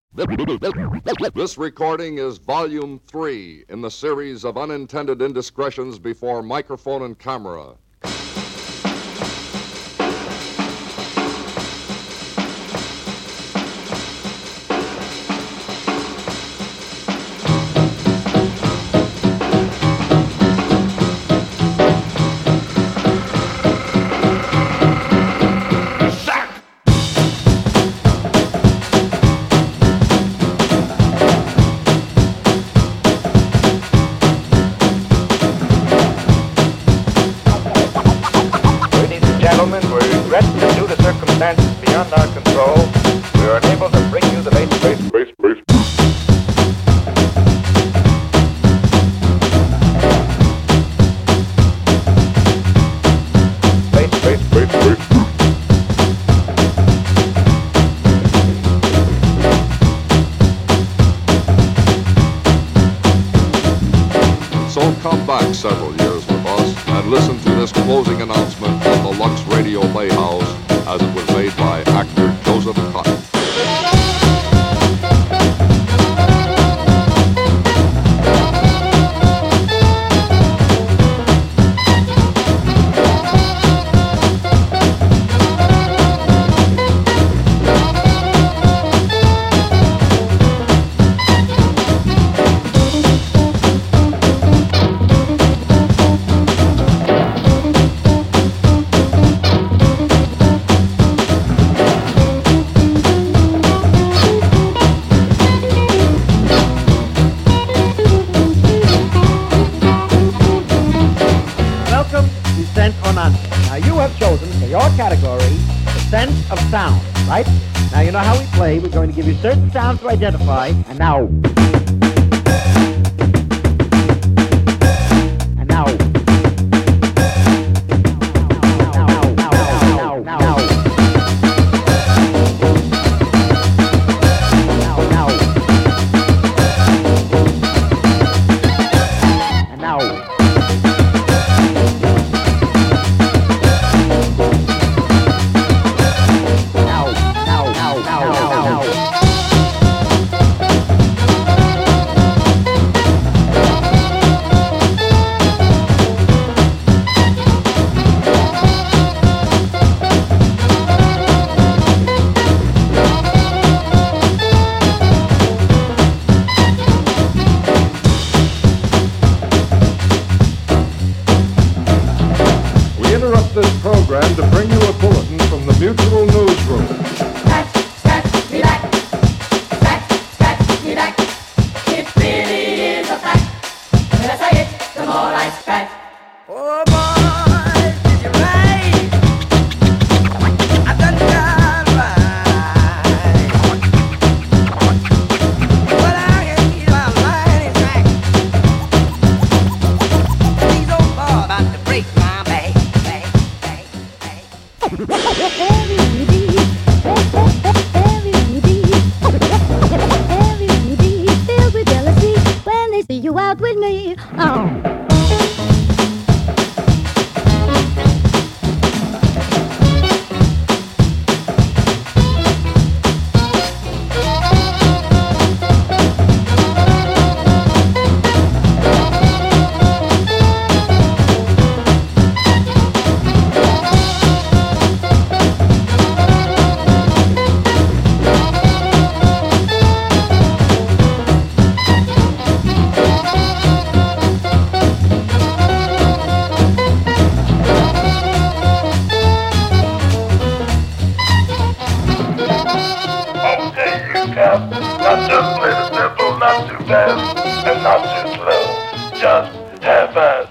This recording is Volume 3 in the series of unintended indiscretions before microphone and camera. Beyond our control, we are unable to bring you the base. So come back several years with us and listen to this closing announcement from the Lux Radio Playhouse as it was made by actor Joseph Cotton. Now you have chosen for your category the sense of sound, right? Now you know how we play. We're going to give you certain sounds to identify, and now. This program to bring you a bulletin from the Mutual Newsroom. Scratch me back. Scratch me back. It really is a fact. The less I hit, the more I scratch. Oh boy, did you right? I done got right. Well, I can keep my mind track. These old boys about to break my back. Everybody filled with jealousy when they see you out with me. Oh. Not too play the simple, not too fast, and not too slow. Just half-ass.